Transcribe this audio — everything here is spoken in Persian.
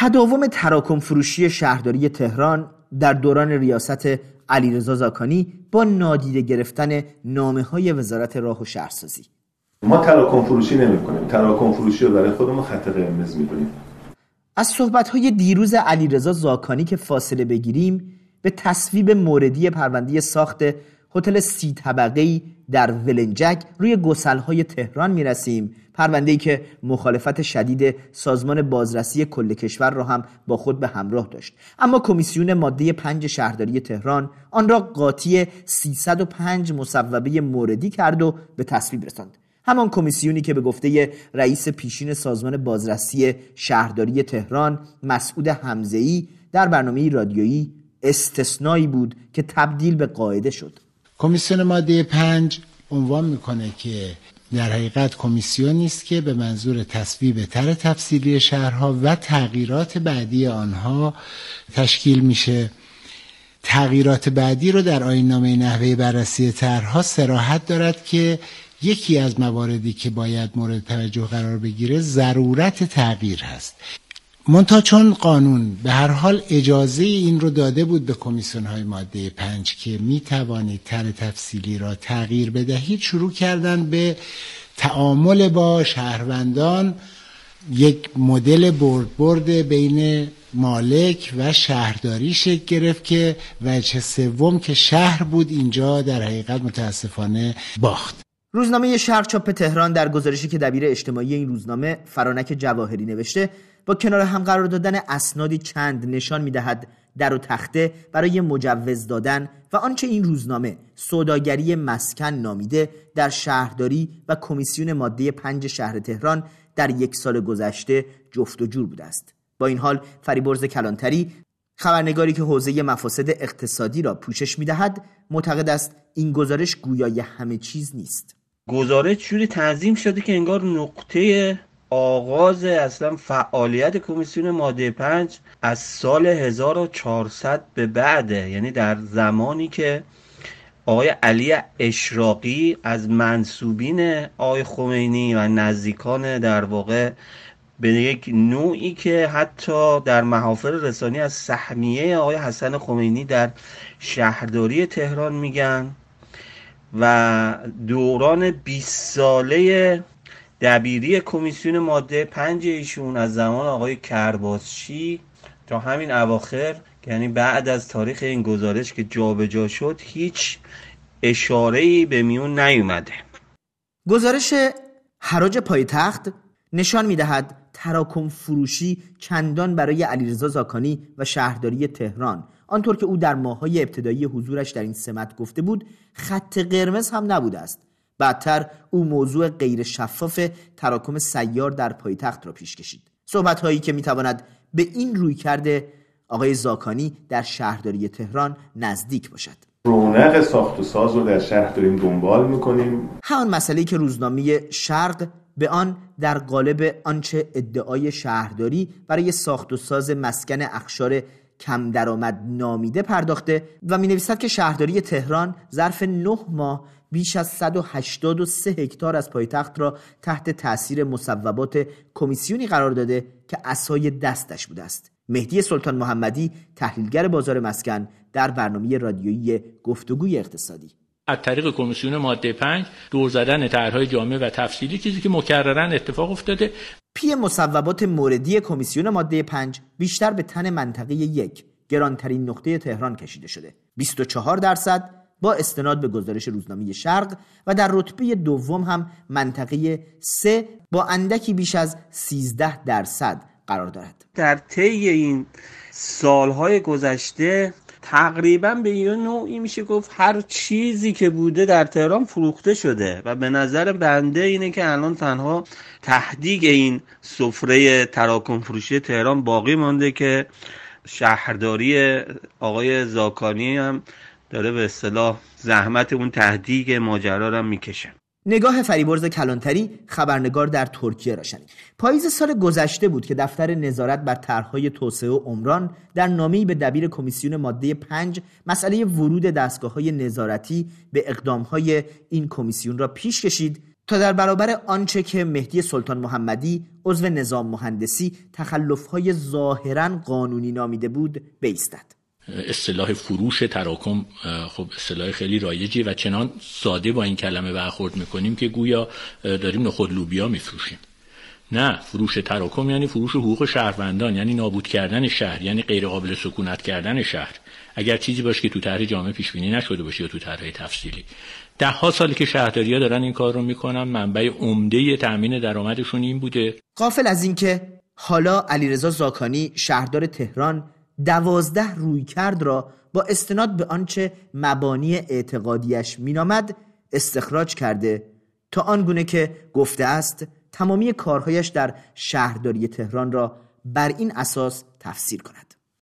تداوم تراکم فروشی شهرداری تهران در دوران ریاست علیرضا زاکانی با نادیده گرفتن نامه‌های وزارت راه و شهرسازی. ما تراکم فروشی نمی‌کنیم، تراکم فروشی رو برای خودمون خط قرمز می‌دونیم. از صحبت‌های دیروز علیرضا زاکانی که فاصله بگیریم به تصویب موردی پرونده ساخت هتل 30 طبقه‌ای در ولنجک روی گسل‌های تهران میرسیم، پرونده‌ای که مخالفت شدید سازمان بازرسی کل کشور را هم با خود به همراه داشت. اما کمیسیون ماده 5 شهرداری تهران آن را قاطی 305 مصوبه موردی کرد و به تصویب رساند. همان کمیسیونی که به گفته رئیس پیشین سازمان بازرسی شهرداری تهران مسعود حمزه‌ای در برنامه رادیویی استثنایی بود که تبدیل به قاعده شد. کمیسیون ماده 5 عنوان میکنه که در حقیقت کمیسیونی است که به منظور تصویب طرح تفصیلی شهرها و تغییرات بعدی آنها تشکیل میشه. تغییرات بعدی رو در آیین‌نامه نحوه بررسی طرحها صراحت دارد که یکی از مواردی که باید مورد توجه قرار بگیره ضرورت تغییر هست. منتها چون قانون به هر حال اجازه این رو داده بود به کمیسیون های ماده 5 که می توانید طرح تفصیلی را تغییر بدهید، شروع کردن به تعامل با شهروندان، یک مدل برد بین مالک و شهرداری شکل گرفت که وجه سوم که شهر بود اینجا در حقیقت متاسفانه باخت. روزنامه شرق چاپ تهران در گزارشی که دبیر اجتماعی این روزنامه فرانک جواهری نوشته با کنار هم قرار دادن اسنادی چند نشان می‌دهد در و تخته برای مجوز دادن و آنچه این روزنامه سوداگری مسکن نامیده در شهرداری و کمیسیون ماده 5 شهر تهران در یک سال گذشته جفت و جور بوده است. با این حال فریبرز کلانتری، خبرنگاری که حوزه مفاسد اقتصادی را پوشش می‌دهد، معتقد است این گزارش گویای همه چیز نیست. گزارش جوری تنظیم شده که انگار نقطه آغاز اصلا فعالیت کمیسیون ماده 5 از سال 1400 به بعده، یعنی در زمانی که آقای علی اشراقی از منسوبین آقای خمینی و نزدیکان در واقع به یک نوعی که حتی در محافل رسانی از سهمیه آقای حسن خمینی در شهرداری تهران میگن و دوران 20 ساله دبیری کمیسیون ماده 5 ایشون از زمان آقای کرباسچی تا همین اواخر، یعنی بعد از تاریخ این گزارش که جابجا شد، هیچ اشاره‌ای به میون نیومده. گزارش حراج پایتخت نشان می‌دهد تراکم فروشی چندان برای علیرضا زاکانی و شهرداری تهران، آنطور که او در ماه‌های ابتدایی حضورش در این سمت گفته بود، خط قرمز هم نبوده است. بعدتر او موضوع غیر شفاف تراکم سیار در پایتخت را پیش کشید. صحبت‌هایی که می‌تواند به این رویکرد آقای زاکانی در شهرداری تهران نزدیک باشد. رونق ساخت و ساز رو در شهر داریم دنبال می‌کنیم. همان مسئله‌ای که روزنامه شرق به آن در قالب آنچه ادعای شهرداری برای ساخت و ساز مسکن اقشار کم درآمد نامیده پرداخته و می‌نویسد که شهرداری تهران ظرف 9 ماه بیش از 183 هکتار از پایتخت را تحت تأثیر مصوبات کمیسیونی قرار داده که عصای دستش بوده است. مهدی سلطان محمدی، تحلیلگر بازار مسکن، در برنامه رادیویی گفتگوی اقتصادی: از طریق کمیسیون ماده 5 دور زدن طرح‌های جامع و تفصیلی، چیزی که مکرراً اتفاق افتاده. پی مصوبات موردی کمیسیون ماده 5 بیشتر به تن منطقه 1 گرانترین نقطه تهران کشیده شده، 24% با استناد به گزارش روزنامه شرق، و در رتبه دوم هم منطقه 3 با اندکی بیش از 13% قرار دارد. در طی این سالهای گذشته تقریبا به یه نوعی میشه گفت هر چیزی که بوده در تهران فروخته شده و به نظر بنده اینه که الان تنها تهدیگ این سفره تراکم فروشی تهران باقی مانده که شهرداری آقای زاکانی هم داره به اصطلاح زحمت اون تهدیگ ماجرا رو میکشه. نگاه فریبرز کلانتری، خبرنگار در ترکیه، را شنید. پاییز سال گذشته بود که دفتر نظارت بر طرح‌های توسعه و عمران در نامه‌ای به دبیر کمیسیون ماده 5 مسئله ورود دستگاه‌های نظارتی به اقدام‌های این کمیسیون را پیش کشید تا در برابر آنچه که مهدی سلطان محمدی عضو نظام مهندسی تخلف‌های ظاهراً قانونی نامیده بود بایستد. اصطلاح فروش تراکم خب اصطلاح خیلی رایجی و چنان ساده با این کلمه برخورد میکنیم که گویا داریم نخود لوبیا میفروشیم. نه، فروش تراکم یعنی فروش حقوق شهروندان، یعنی نابود کردن شهر، یعنی غیر قابل سکونت کردن شهر. اگر چیزی باشه که تو طرح جامع پیش بینی نشده باشه یا تو طرح تفصیلی. 10 ساله که شهرداری‌ها دارن این کار رو میکنن، منبع عمده تامین درآمدشون این بوده. غافل از این که حالا علیرضا زاکانی شهردار تهران 12 رویکرد را با استناد به آنچه مبانی اعتقادیش مینامد استخراج کرده تا آنگونه که گفته است تمامی کارهایش در شهرداری تهران را بر این اساس تفسیر کند.